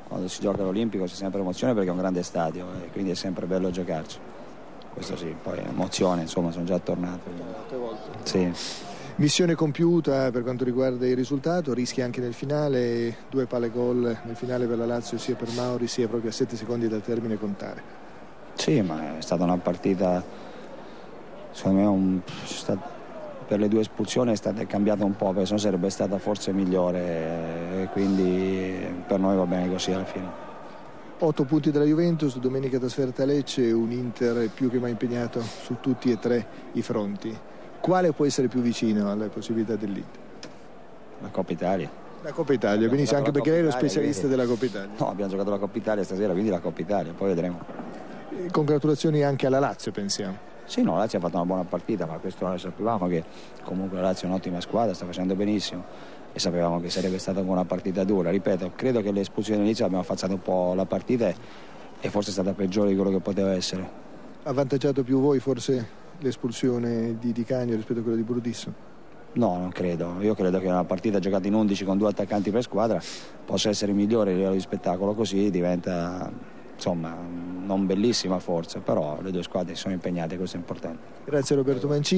quando si gioca all'Olimpico c'è sempre emozione perché è un grande stadio e quindi è sempre bello giocarci. Questo sì, poi emozione, insomma, sono già tornato. Altre volte. Sì. Missione compiuta per quanto riguarda il risultato, rischi anche nel finale, 2 palle gol nel finale per la Lazio sia per Mauri sia proprio a 7 secondi dal termine contare. Sì, ma è stata una partita, secondo me per le 2 espulsioni è stata cambiata un po', perché se no sarebbe stata forse migliore e quindi per noi va bene così alla fine. 8 punti della Juventus, domenica trasferta a Lecce, un Inter più che mai impegnato su tutti e 3 i fronti. Quale può essere più vicino alle possibilità dell'Inter? La Coppa Italia. La Coppa Italia, benissimo, anche perché lei è lo specialista della Coppa Italia. No, abbiamo giocato la Coppa Italia stasera, quindi la Coppa Italia, poi vedremo. Congratulazioni anche alla Lazio, pensiamo. Sì, no, la Lazio ha fatto una buona partita, ma questo noi sapevamo che comunque la Lazio è un'ottima squadra, sta facendo benissimo e sapevamo che sarebbe stata una partita dura. Ripeto, credo che le espulsioni all'inizio abbiamo affazzato un po' la partita e forse è stata peggiore di quello che poteva essere. Ha avvantaggiato più voi forse l'espulsione di Cagno rispetto a quella di Burdisso? No, non credo. Io credo che una partita giocata in 11 con 2 attaccanti per squadra possa essere migliore a livello di spettacolo, così diventa, insomma, non bellissima forse, però le 2 squadre si sono impegnate, questo è importante. Grazie Roberto Mancini.